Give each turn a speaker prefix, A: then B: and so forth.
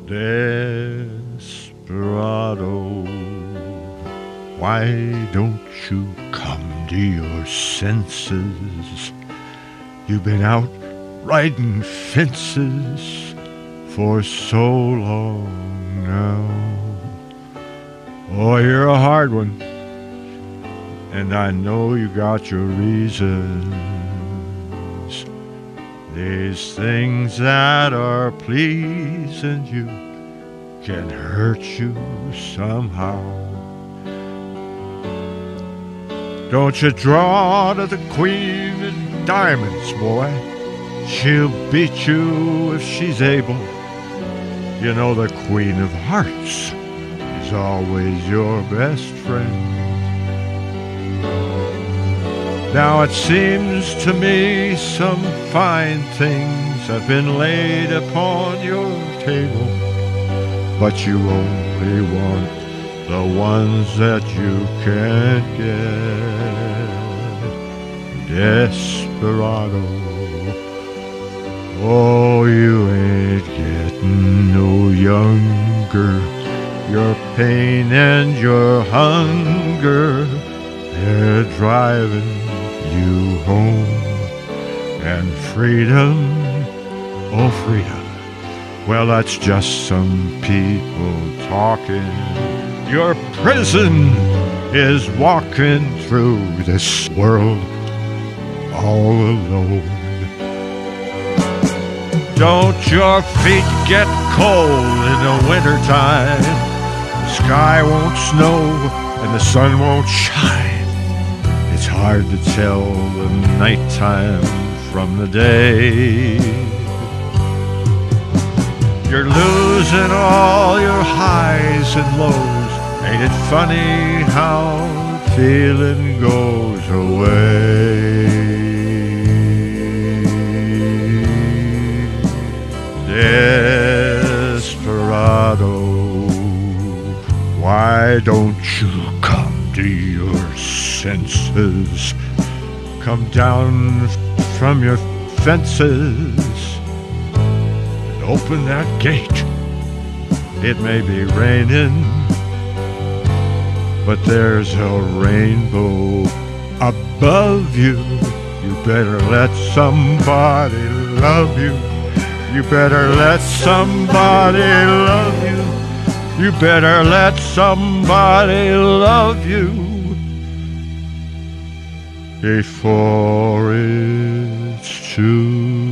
A: Desperado, why don't you come to your senses? You've been out riding fences for so long now. Oh, you're a hard one, and I know you got your reasons. These things that are pleasing you can hurt you somehow. Don't you draw to the queen of diamonds, boy. She'll beat you if she's able. You know the queen of hearts is always your best friend. Now it seems to me some fine things have been laid upon your table, but you only want the ones that you can't get. Desperado, oh, you ain't getting no younger. Your pain and your hunger, they're driving you home. And freedom, oh freedom, well that's just some people talking. Your prison is walking through this world all alone. Don't your feet get cold in the wintertime? The sky won't snow and the sun won't shine. It's hard to tell the nighttime from the day. You're losing all your highs and lows. Ain't it funny how the feeling goes away? Desperado, why don't you come to your senses? Come down from your fences and open that gate. It may be raining, but there's a rainbow above you. You better let somebody love you. You better let somebody love you. You better let somebody love you before it's too